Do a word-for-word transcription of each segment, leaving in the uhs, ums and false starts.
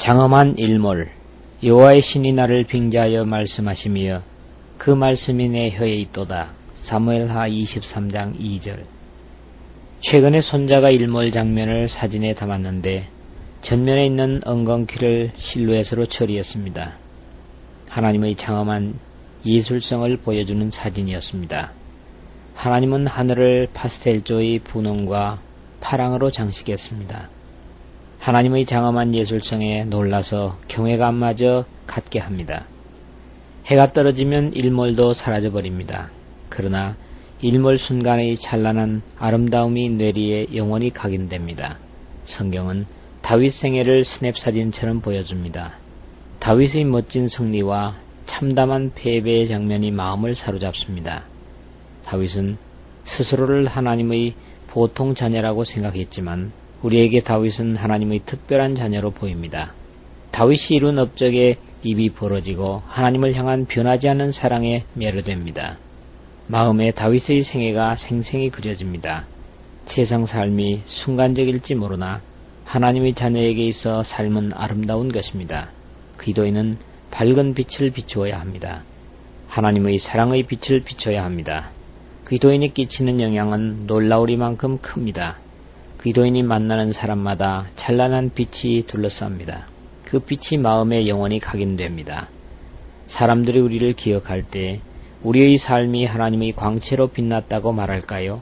장엄한 일몰. 여호와의 신이 나를 빙자하여 말씀하시며 그 말씀이 내 혀에 있도다. 사무엘하 이십삼 장 이 절. 최근에 손자가 일몰 장면을 사진에 담았는데 전면에 있는 엉겅퀴를 실루엣으로 처리했습니다. 하나님의 장엄한 예술성을 보여주는 사진이었습니다. 하나님은 하늘을 파스텔조의 분홍과 파랑으로 장식했습니다. 하나님의 장엄한 예술성에 놀라서 경외감마저 갖게 합니다. 해가 떨어지면 일몰도 사라져버립니다. 그러나 일몰 순간의 찬란한 아름다움이 뇌리에 영원히 각인됩니다. 성경은 다윗 생애를 스냅사진처럼 보여줍니다. 다윗의 멋진 승리와 참담한 패배의 장면이 마음을 사로잡습니다. 다윗은 스스로를 하나님의 보통 자녀라고 생각했지만 우리에게 다윗은 하나님의 특별한 자녀로 보입니다. 다윗이 이룬 업적에 입이 벌어지고 하나님을 향한 변하지 않는 사랑에 매료됩니다. 마음에 다윗의 생애가 생생히 그려집니다. 세상 삶이 순간적일지 모르나 하나님의 자녀에게 있어 삶은 아름다운 것입니다. 기도에는 밝은 빛을 비추어야 합니다. 하나님의 사랑의 빛을 비춰야 합니다. 기도인이 끼치는 영향은 놀라우리만큼 큽니다. 기도인이 만나는 사람마다 찬란한 빛이 둘러쌉니다. 그 빛이 마음에 영원히 각인됩니다. 사람들이 우리를 기억할 때 우리의 삶이 하나님의 광채로 빛났다고 말할까요?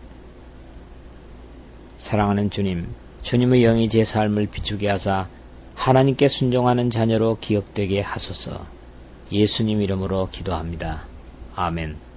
사랑하는 주님, 주님의 영이 제 삶을 비추게 하사 하나님께 순종하는 자녀로 기억되게 하소서. 예수님 이름으로 기도합니다. 아멘.